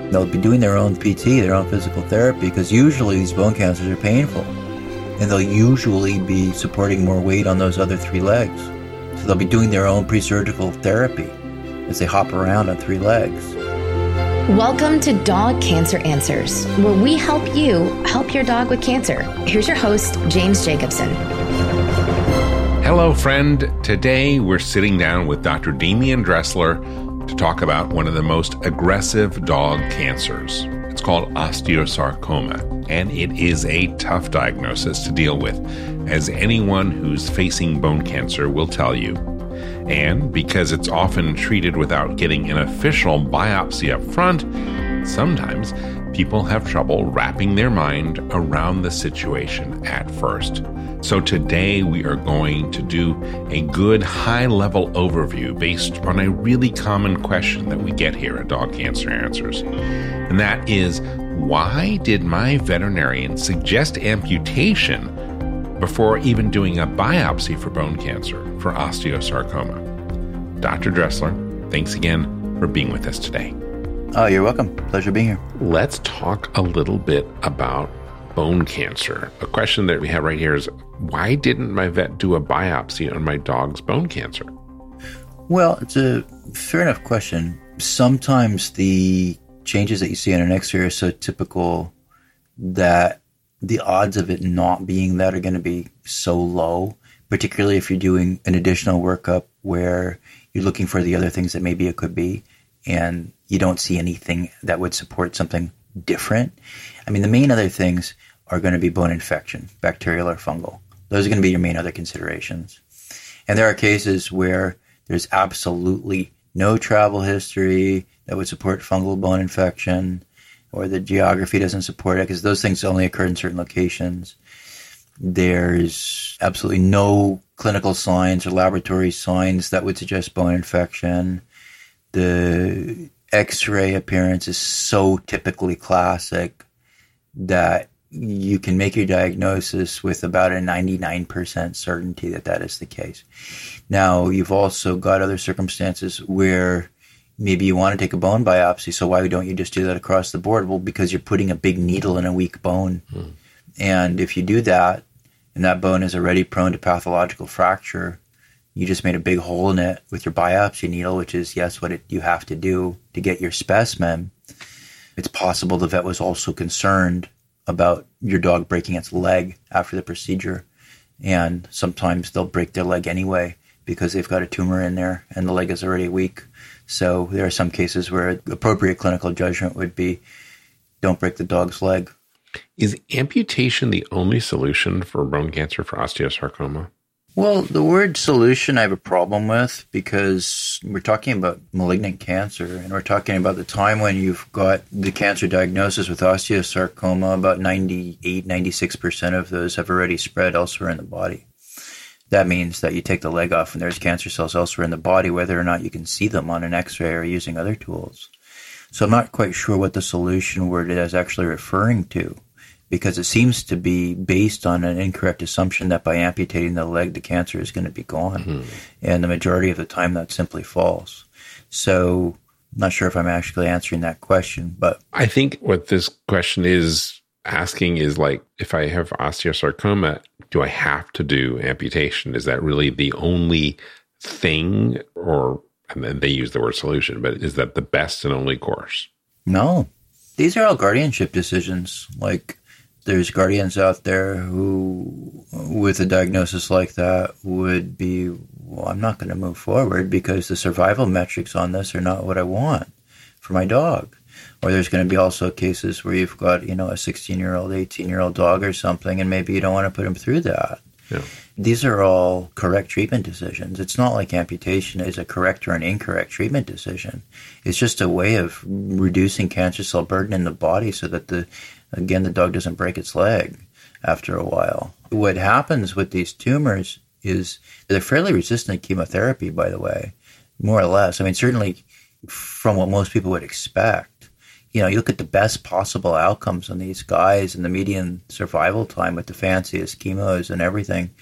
They'll be doing their own PT, their own physical therapy, because usually these bone cancers are painful. And they'll usually be supporting more weight on those other 3 legs. So they'll be doing their own pre-surgical therapy as they hop around on 3 legs. Welcome to Dog Cancer Answers, where we help you help your dog with cancer. Here's your host, James Jacobson. Hello, friend. Today we're sitting down with Dr. Damian Dressler to talk about one of the most aggressive dog cancers. It's called osteosarcoma, and it is a tough diagnosis to deal with, as anyone who's facing bone cancer will tell you. And because it's often treated without getting an official biopsy up front, sometimes people have trouble wrapping their mind around the situation at first. So today we are going to do a good high-level overview based on a really common question that we get here at Dog Cancer Answers. And that is, why did my veterinarian suggest amputation before even doing a biopsy for bone cancer for osteosarcoma? Dr. Dressler, thanks again for being with us today. Oh, you're welcome. Pleasure being here. Let's talk a little bit about bone cancer. A question that we have right here is, why didn't my vet do a biopsy on my dog's bone cancer? Well, it's a fair enough question. Sometimes the changes that you see on an X-ray are so typical that the odds of it not being that are going to be so low, particularly if you're doing an additional workup where you're looking for the other things that maybe it could be, and you don't see anything that would support something different. I mean, the main other things are going to be bone infection, bacterial or fungal. Those are going to be your main other considerations. And there are cases where there's absolutely no travel history that would support fungal bone infection, or the geography doesn't support it, because those things only occur in certain locations. There's absolutely no clinical signs or laboratory signs that would suggest bone infection. The X-ray appearance is so typically classic that you can make your diagnosis with about a 99% certainty that that is the case. Now, you've also got other circumstances where maybe you want to take a bone biopsy, so why don't you just do that across the board? Well, because you're putting a big needle in a weak bone. And if you do that, and that bone is already prone to pathological fracture, you just made a big hole in it with your biopsy needle, which is, yes, what you have to do to get your specimen. It's possible the vet was also concerned about your dog breaking its leg after the procedure. And sometimes they'll break their leg anyway because they've got a tumor in there and the leg is already weak. So there are some cases where appropriate clinical judgment would be, don't break the dog's leg. Is amputation the only solution for bone cancer for osteosarcoma? Well, the word solution I have a problem with, because we're talking about malignant cancer, and we're talking about the time when you've got the cancer diagnosis with osteosarcoma. About 98, 96% of those have already spread elsewhere in the body. That means that you take the leg off and there's cancer cells elsewhere in the body, whether or not you can see them on an X-ray or using other tools. So I'm not quite sure what the solution word is actually referring to, because it seems to be based on an incorrect assumption that by amputating the leg, the cancer is going to be gone. And the majority of the time, that's simply false. So I'm not sure if I'm actually answering that question. But I think what this question is asking is, like, if I have osteosarcoma, do I have to do amputation? Is that really the only thing? Or, and then they use the word solution, but is that the best and only course? No. These are all guardianship decisions. Like, there's guardians out there who, with a diagnosis like that, would be, well, I'm not going to move forward because the survival metrics on this are not what I want for my dog. Or there's going to be also cases where you've got, a 16-year-old, 18-year-old dog or something, and maybe you don't want to put him through that. Yeah. These are all correct treatment decisions. It's not like amputation is a correct or an incorrect treatment decision. It's just a way of reducing cancer cell burden in the body so that the dog doesn't break its leg after a while. What happens with these tumors is they're fairly resistant to chemotherapy, by the way, more or less. I mean, certainly from what most people would expect. You look at the best possible outcomes on these guys and the median survival time with the fanciest chemos and everything.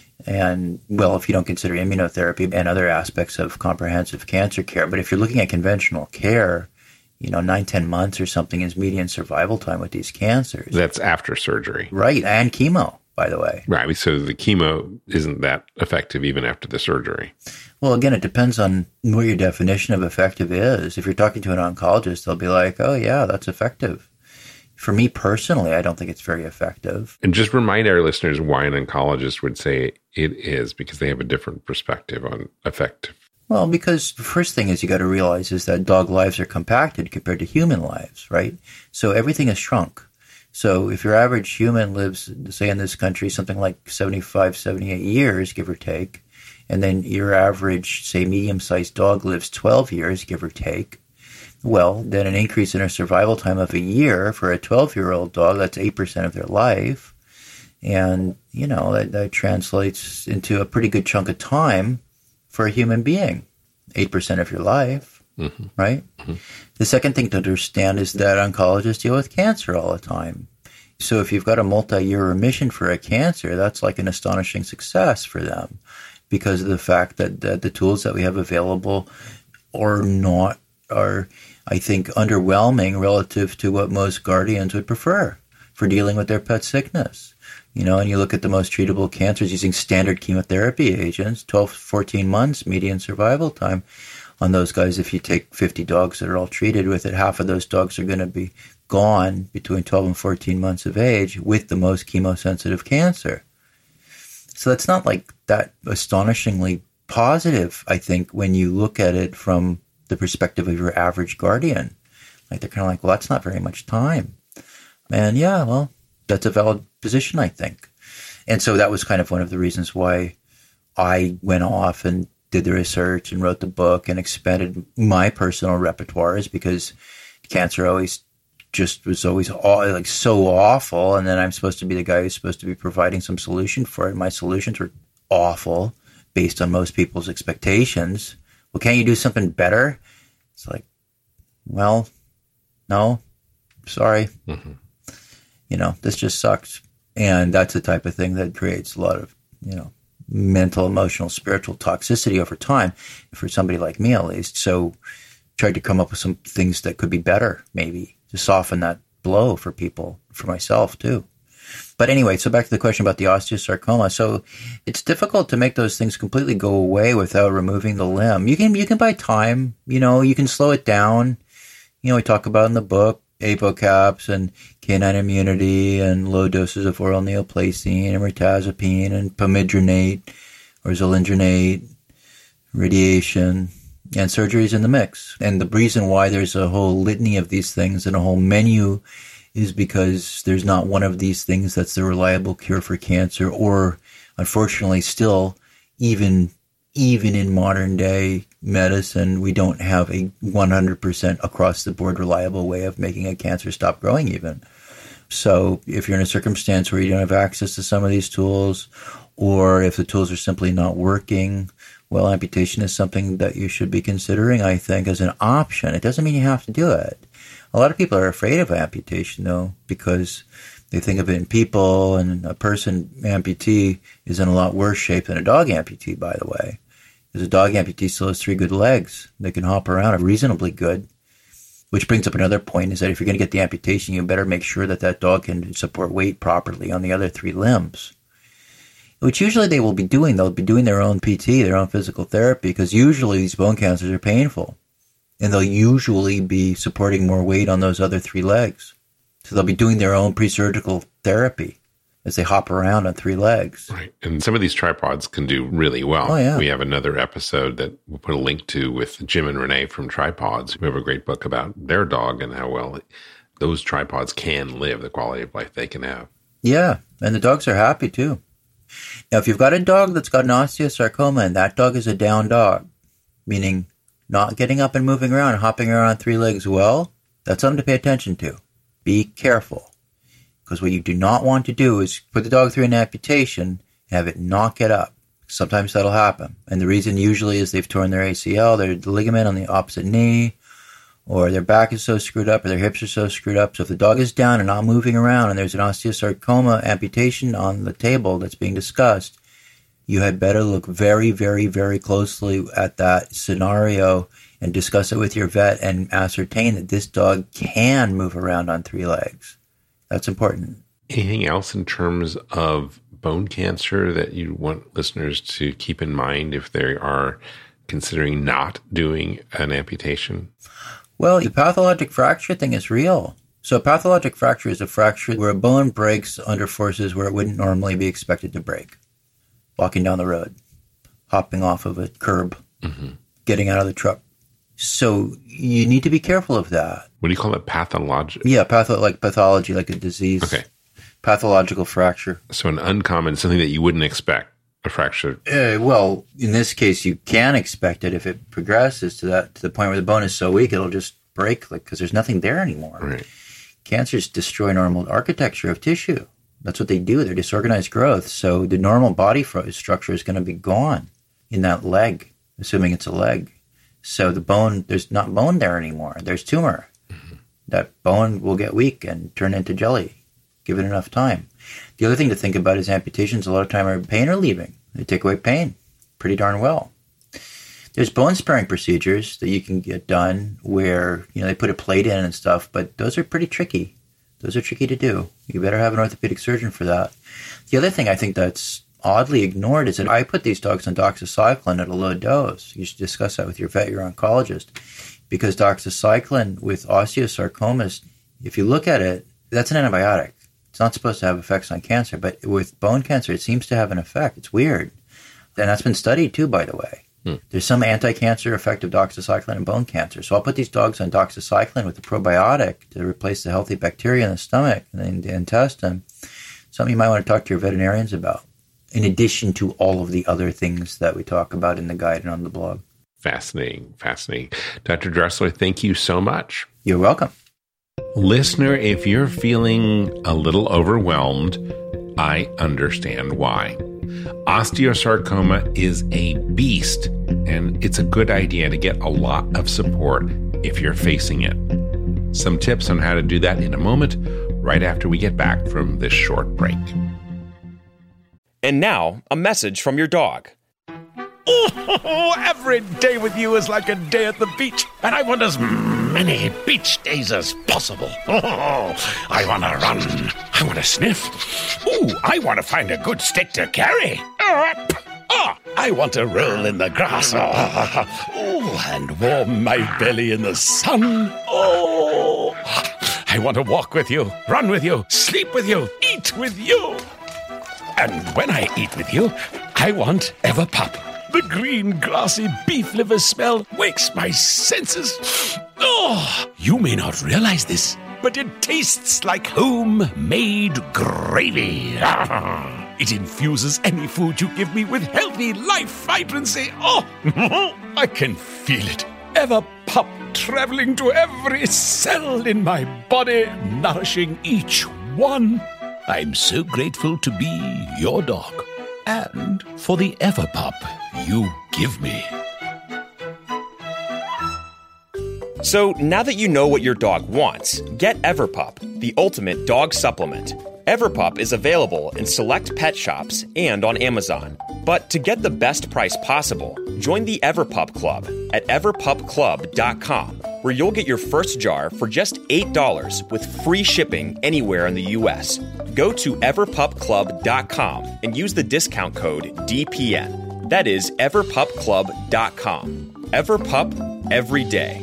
And, well, if you don't consider immunotherapy and other aspects of comprehensive cancer care, but if you're looking at conventional care, 9-10 months or something is median survival time with these cancers. That's after surgery. Right, and chemo, by the way. Right, so the chemo isn't that effective even after the surgery. Well, again, it depends on what your definition of effective is. If you're talking to an oncologist, they'll be like, oh, yeah, that's effective. For me personally, I don't think it's very effective. And just remind our listeners why an oncologist would say it is, because they have a different perspective on effective. Well, because the first thing is you got to realize is that dog lives are compacted compared to human lives, right? So everything is shrunk. So if your average human lives, say in this country, something like 75, 78 years, give or take, and then your average, say, medium-sized dog lives 12 years, give or take, well, then an increase in their survival time of a year for a 12-year-old dog, that's 8% of their life. And, that translates into a pretty good chunk of time for a human being, 8% of your life, right? Mm-hmm. The second thing to understand is that oncologists deal with cancer all the time. So if you've got a multi-year remission for a cancer, that's like an astonishing success for them because of the fact that the tools that we have available are, I think, underwhelming relative to what most guardians would prefer for dealing with their pet sickness. And you look at the most treatable cancers using standard chemotherapy agents, 12 to 14 months median survival time on those guys. If you take 50 dogs that are all treated with it, half of those dogs are going to be gone between 12 and 14 months of age with the most chemosensitive cancer. So that's not like that astonishingly positive, I think, when you look at it from the perspective of your average guardian. Like they're kind of like, well, that's not very much time. And yeah, well, that's a valid position, I think. And so that was kind of one of the reasons why I went off and did the research and wrote the book and expanded my personal repertoires because cancer was always like so awful. And then I'm supposed to be the guy who's supposed to be providing some solution for it. My solutions were awful based on most people's expectations. Well, can't you do something better? It's like, well, no, sorry. Mm-hmm. This just sucks. And that's the type of thing that creates a lot of, mental, emotional, spiritual toxicity over time for somebody like me, at least. So tried to come up with some things that could be better, maybe, to soften that blow for people, for myself too. But anyway, so back to the question about the osteosarcoma. So it's difficult to make those things completely go away without removing the limb. You can buy time, you can slow it down. We talk about in the book, apocaps and canine immunity and low doses of oral neoplacine and mirtazapine and pomidronate or zoledronate, radiation, and surgeries in the mix. And the reason why there's a whole litany of these things and a whole menu is because there's not one of these things that's the reliable cure for cancer, or unfortunately still, even in modern day medicine, we don't have a 100% across the board reliable way of making a cancer stop growing even. So if you're in a circumstance where you don't have access to some of these tools, or if the tools are simply not working, well, amputation is something that you should be considering, I think, as an option. It doesn't mean you have to do it. A lot of people are afraid of amputation, though, because they think of it in people, and a person amputee is in a lot worse shape than a dog amputee, by the way. Because a dog amputee still has 3 good legs. They can hop around reasonably good. Which brings up another point, is that if you're going to get the amputation, you better make sure that dog can support weight properly on the other 3 limbs. Which usually they will be doing. They'll be doing their own PT, their own physical therapy, because usually these bone cancers are painful. And they'll usually be supporting more weight on those other 3 legs. So they'll be doing their own pre-surgical therapy as they hop around on 3 legs. Right. And some of these tripods can do really well. Oh, yeah. We have another episode that we'll put a link to with Jim and Renee from Tripods, who have a great book about their dog and how well those tripods can live, the quality of life they can have. Yeah. And the dogs are happy too. Now, if you've got a dog that's got an osteosarcoma and that dog is a down dog, meaning not getting up and moving around and hopping around on 3 legs well, that's something to pay attention to. Be careful. Because what you do not want to do is put the dog through an amputation and have it not get up. Sometimes that'll happen. And the reason usually is they've torn their ACL, their ligament on the opposite knee, or their back is so screwed up, or their hips are so screwed up. So if the dog is down and not moving around and there's an osteosarcoma amputation on the table that's being discussed, you had better look very, very, very closely at that scenario and discuss it with your vet and ascertain that this dog can move around on 3 legs. That's important. Anything else in terms of bone cancer that you want listeners to keep in mind if they are considering not doing an amputation? Well, the pathologic fracture thing is real. So a pathologic fracture is a fracture where a bone breaks under forces where it wouldn't normally be expected to break. Walking down the road, hopping off of a curb, getting out of the truck. So you need to be careful of that. What do you call it? Pathologic? Yeah, pathology, like a disease. Okay. Pathological fracture. So an uncommon, something that you wouldn't expect, a fracture. Well, in this case, you can expect it if it progresses to the point where the bone is so weak, it'll just break because there's nothing there anymore. Right. Cancers destroy normal architecture of tissue. That's what they do. They're disorganized growth. So the normal body structure is going to be gone in that leg, assuming it's a leg. So the bone, there's not bone there anymore. There's tumor. That bone will get weak and turn into jelly. Give it enough time. The other thing to think about is amputations a lot of time are pain relieving. They take away pain pretty darn well. There's bone sparing procedures that you can get done where, they put a plate in and stuff, but those are pretty tricky. Those are tricky to do. You better have an orthopedic surgeon for that. The other thing I think that's oddly ignored is that I put these dogs on doxycycline at a low dose. You should discuss that with your vet, your oncologist, because doxycycline with osteosarcomas, if you look at it, that's an antibiotic. It's not supposed to have effects on cancer, but with bone cancer, it seems to have an effect. It's weird. And that's been studied too, by the way. There's some anti-cancer effect of doxycycline in bone cancer. So I'll put these dogs on doxycycline with a probiotic to replace the healthy bacteria in the stomach and the intestine. Something you might want to talk to your veterinarians about, in addition to all of the other things that we talk about in the guide and on the blog. Fascinating. Dr. Dressler, thank you so much. You're welcome. Listener, if you're feeling a little overwhelmed, I understand why. Osteosarcoma is a beast, and it's a good idea to get a lot of support if you're facing it. Some tips on how to do that in a moment, right after we get back from this short break. And now, a message from your dog. Oh, every day with you is like a day at the beach, and I want as many beach days as possible. Oh, I want to run. I want to sniff. Ooh, I want to find a good stick to carry. I want to roll in the grass. And warm my belly in the sun. Oh, I want to walk with you, run with you, sleep with you, eat with you. And when I eat with you, I want Everpup. The green, grassy beef liver smell wakes my senses. Oh, you may not realize this, but it tastes like homemade gravy. It infuses any food you give me with healthy life vibrancy. Oh, I can feel it. Everpup traveling to every cell in my body, nourishing each one. I'm so grateful to be your dog and for the Everpup you give me. So now that you know what your dog wants, get Everpup, the ultimate dog supplement. Everpup is available in select pet shops and on Amazon. But to get the best price possible, join the Everpup Club at everpupclub.com, where you'll get your first jar for just $8 with free shipping anywhere in the U.S. Go to everpupclub.com and use the discount code DPN. That is everpupclub.com. Everpup, every day.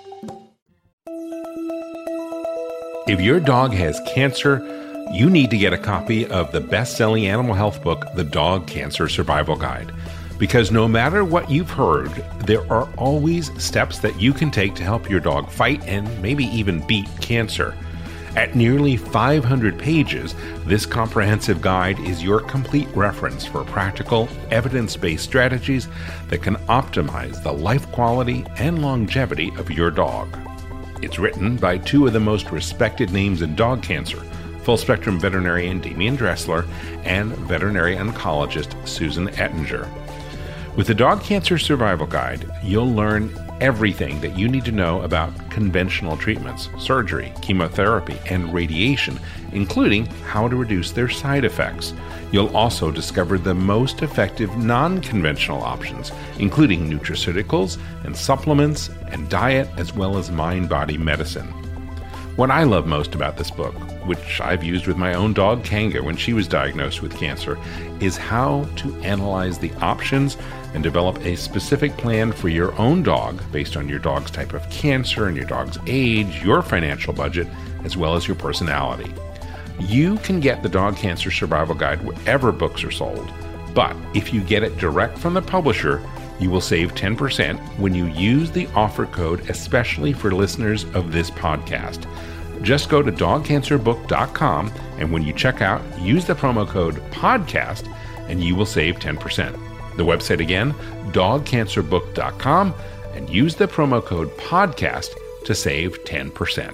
If your dog has cancer, you need to get a copy of the best-selling animal health book, The Dog Cancer Survival Guide. Because no matter what you've heard, there are always steps that you can take to help your dog fight and maybe even beat cancer. At nearly 500 pages, this comprehensive guide is your complete reference for practical, evidence-based strategies that can optimize the life quality and longevity of your dog. It's written by two of the most respected names in dog cancer, full-spectrum veterinarian Damian Dressler and veterinary oncologist Susan Ettinger. With the Dog Cancer Survival Guide, you'll learn everything that you need to know about conventional treatments, surgery, chemotherapy, and radiation, including how to reduce their side effects. You'll also discover the most effective non-conventional options, including nutraceuticals and supplements and diet, as well as mind-body medicine. What I love most about this book, which I've used with my own dog Kanga when she was diagnosed with cancer, is how to analyze the options and develop a specific plan for your own dog based on your dog's type of cancer and your dog's age, your financial budget, as well as your personality. You can get the Dog Cancer Survival Guide wherever books are sold, but if you get it direct from the publisher, you will save 10% when you use the offer code, especially for listeners of this podcast. Just go to dogcancerbook.com, and when you check out, use the promo code PODCAST, and you will save 10%. The website again, dogcancerbook.com, and use the promo code PODCAST to save 10%.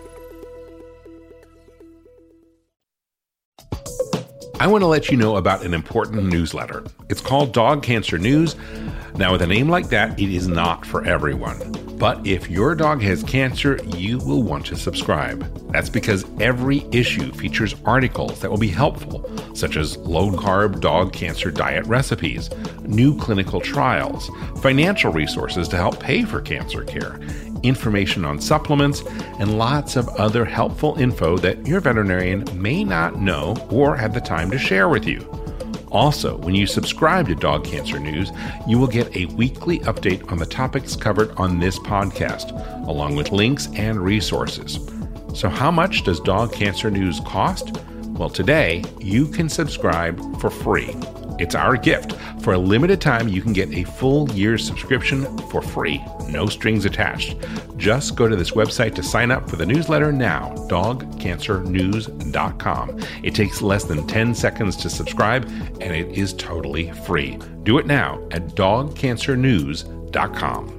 I want to let you know about an important newsletter. It's called Dog Cancer News. Now, with a name like that, it is not for everyone. But if your dog has cancer, you will want to subscribe. That's because every issue features articles that will be helpful, such as low-carb dog cancer diet recipes, new clinical trials, financial resources to help pay for cancer care, information on supplements, and lots of other helpful info that your veterinarian may not know or have the time to share with you. Also, when you subscribe to Dog Cancer News, you will get a weekly update on the topics covered on this podcast, along with links and resources. So how much does Dog Cancer News cost? Well, today, you can subscribe for free. It's our gift. For a limited time, you can get a full year's subscription for free, no strings attached. Just go to this website to sign up for the newsletter now, dogcancernews.com. It takes less than 10 seconds to subscribe, and it is totally free. Do it now at dogcancernews.com.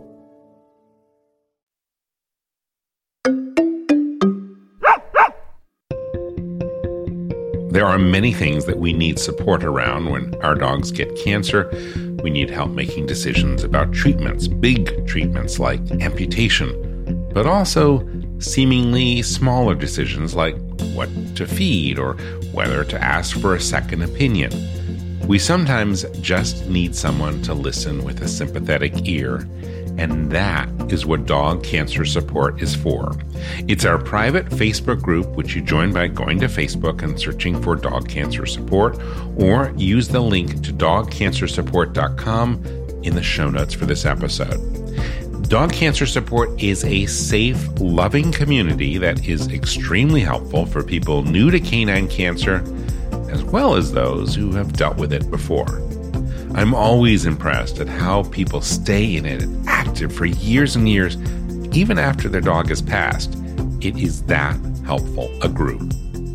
There are many things that we need support around when our dogs get cancer. We need help making decisions about treatments, big treatments like amputation, but also seemingly smaller decisions like what to feed or whether to ask for a second opinion. We sometimes just need someone to listen with a sympathetic ear, and that is what Dog Cancer Support is for. It's our private Facebook group, which you join by going to Facebook and searching for Dog Cancer Support, or use the link to dogcancersupport.com in the show notes for this episode. Dog Cancer Support is a safe, loving community that is extremely helpful for people new to canine cancer, as well as those who have dealt with it before. I'm always impressed at how people stay in it and active for years and years, even after their dog has passed. It is that helpful a group.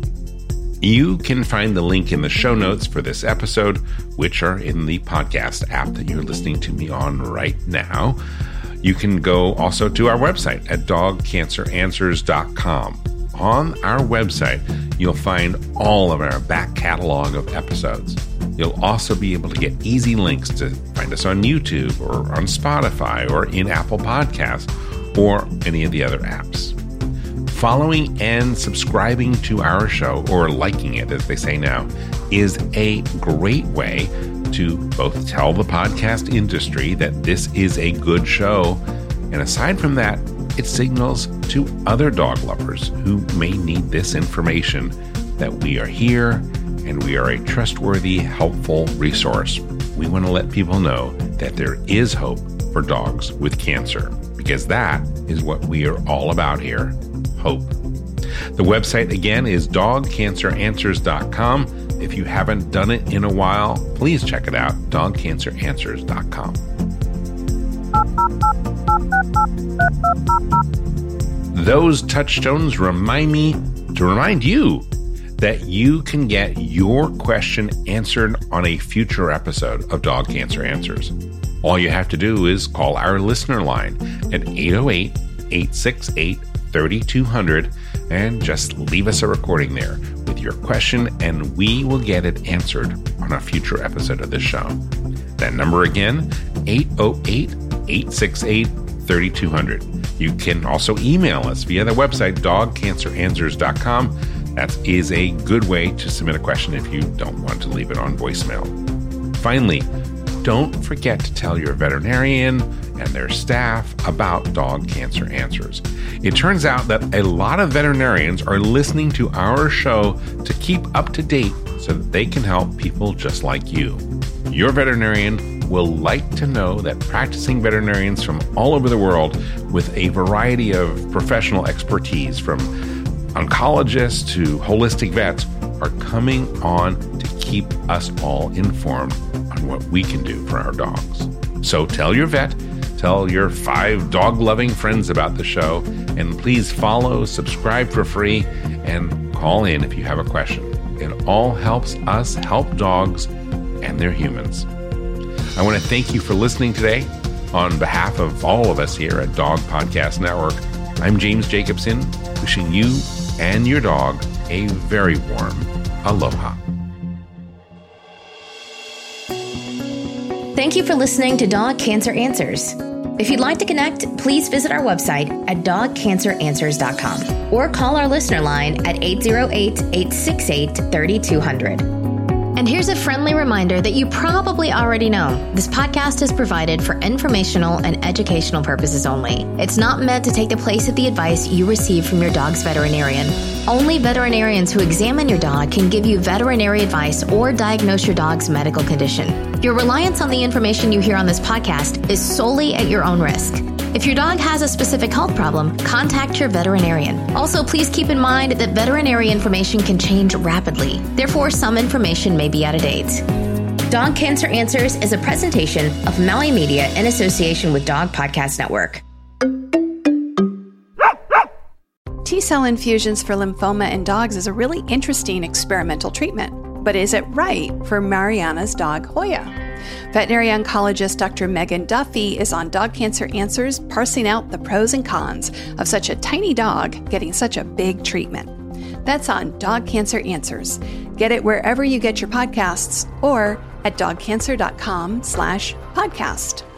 You can find the link in the show notes for this episode, which are in the podcast app that you're listening to me on right now. You can go also to our website at dogcanceranswers.com. On our website, you'll find all of our back catalog of episodes. You'll also be able to get easy links to find us on YouTube or on Spotify or in Apple Podcasts or any of the other apps. Following and subscribing to our show, or liking it as they say now, is a great way to both tell the podcast industry that this is a good show, and aside from that, it signals to other dog lovers who may need this information that we are here and we are a trustworthy, helpful resource. We want to let people know that there is hope for dogs with cancer, because that is what we are all about here, hope. The website again is dogcanceranswers.com. If you haven't done it in a while, please check it out, dogcanceranswers.com. Those touchstones remind you that you can get your question answered on a future episode of Dog Cancer Answers. All you have to do is call our listener line at 808-868-3200 and just leave us a recording there with your question, and we will get it answered on a future episode of this show. That number again, 808-868-3200. You can also email us via the website, dogcanceranswers.com. That is a good way to submit a question if you don't want to leave it on voicemail. Finally, don't forget to tell your veterinarian and their staff about Dog Cancer Answers. It turns out that a lot of veterinarians are listening to our show to keep up to date so that they can help people just like you. Your veterinarian will like to know that practicing veterinarians from all over the world with a variety of professional expertise, from oncologists to holistic vets, are coming on to keep us all informed on what we can do for our dogs. So tell your vet, tell your 5 dog-loving friends about the show, and please follow, subscribe for free, and call in if you have a question. It all helps us help dogs and their humans. I want to thank you for listening today. On behalf of all of us here at Dog Podcast Network, I'm James Jacobson, wishing you and your dog a very warm aloha. Thank you for listening to Dog Cancer Answers. If you'd like to connect, please visit our website at dogcanceranswers.com or call our listener line at 808-868-3200. And here's a friendly reminder that you probably already know. This podcast is provided for informational and educational purposes only. It's not meant to take the place of the advice you receive from your dog's veterinarian. Only veterinarians who examine your dog can give you veterinary advice or diagnose your dog's medical condition. Your reliance on the information you hear on this podcast is solely at your own risk. If your dog has a specific health problem, contact your veterinarian. Also, please keep in mind that veterinary information can change rapidly. Therefore, some information may be out of date. Dog Cancer Answers is a presentation of Maui Media in association with Dog Podcast Network. T-cell infusions for lymphoma in dogs is a really interesting experimental treatment. But is it right for Mariana's dog, Hoya? Veterinary oncologist Dr. Megan Duffy is on Dog Cancer Answers, parsing out the pros and cons of such a tiny dog getting such a big treatment. That's on Dog Cancer Answers. Get it wherever you get your podcasts or at dogcancer.com/podcast.